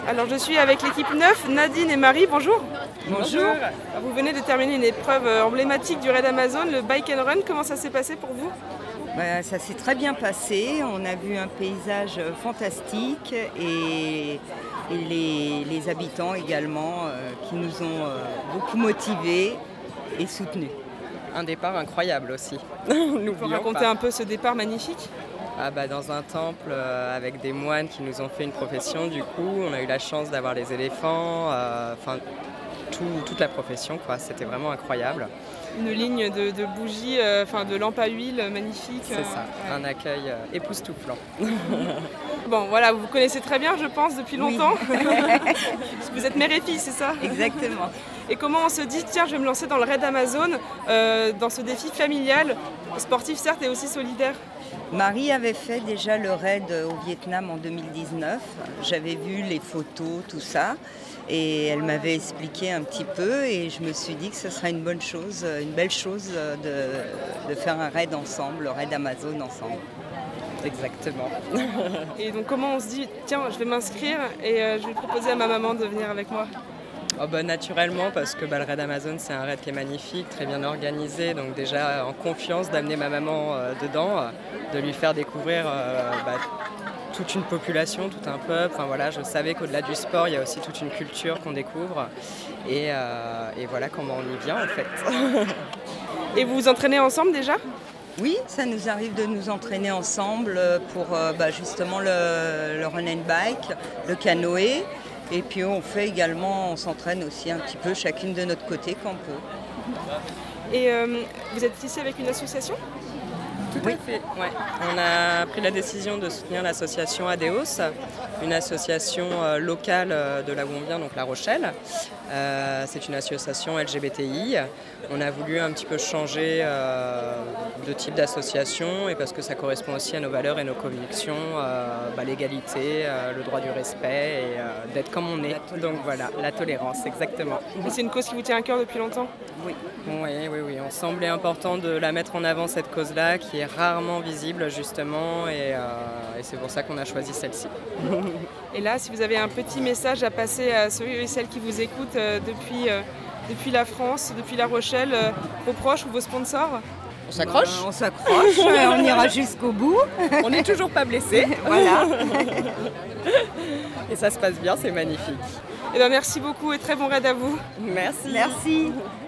Alors je suis avec l'équipe 9, Nadine et Marie, bonjour. Bonjour. Vous venez de terminer une épreuve emblématique du Raid Amazon, le Bike and Run. Comment ça s'est passé pour vous ? Ça s'est très bien passé. On a vu un paysage fantastique et les habitants également qui nous ont beaucoup motivés et soutenus. Un départ incroyable aussi. Vous pouvez raconter un peu ce départ magnifique ? Dans un temple avec des moines qui nous ont fait une profession, du coup on a eu la chance d'avoir les éléphants, toute la profession, quoi. C'était vraiment incroyable. Une ligne de bougies, de lampes à huile magnifique. C'est ça, un accueil époustouflant. Bon voilà, vous connaissez très bien je pense depuis longtemps. Oui. Vous êtes mère et fille, c'est ça ? Exactement. Et comment on se dit, tiens je vais me lancer dans le Raid Amazon, dans ce défi familial, sportif certes et aussi solidaire ? Marie avait fait déjà le raid au Vietnam en 2019. J'avais vu les photos, tout ça. Et elle m'avait expliqué un petit peu et je me suis dit que ce serait une bonne chose, une belle chose de faire un raid ensemble, le Raid Amazon ensemble. Exactement. Et donc comment on se dit, tiens je vais m'inscrire et je vais proposer à ma maman de venir avec moi ? Naturellement, parce que le Raid Amazon c'est un raid qui est magnifique, très bien organisé, donc déjà en confiance d'amener ma maman dedans, de lui faire découvrir toute une population, tout un peuple. Je savais qu'au-delà du sport, il y a aussi toute une culture qu'on découvre et voilà comment on y vient en fait. Et vous vous entraînez ensemble déjà ? Oui, ça nous arrive de nous entraîner ensemble pour justement le run and bike, le canoë. Et puis on s'entraîne aussi un petit peu chacune de notre côté quand on peut. Et vous êtes ici avec une association ? Tout à fait. Ouais. On a pris la décision de soutenir l'association ADEOS, une association locale de là où on vient, donc La Rochelle. C'est une association LGBTI. On a voulu un petit peu changer de type d'association et parce que ça correspond aussi à nos valeurs et nos convictions, l'égalité, le droit du respect et d'être comme on est. Donc voilà, la tolérance, exactement. Et c'est une cause qui vous tient à cœur depuis longtemps ? Oui. Oui. On semblait important de la mettre en avant, cette cause-là, qui est rarement visible justement et c'est pour ça qu'on a choisi celle-ci. Et là, si vous avez un petit message à passer à ceux et celles qui vous écoutent depuis la France, depuis La Rochelle, vos proches ou vos sponsors ? On s'accroche ? On s'accroche, on ira jusqu'au bout. On n'est toujours pas blessé. Voilà. Et ça se passe bien, c'est magnifique. Merci beaucoup et très bon raid à vous. Merci. Merci.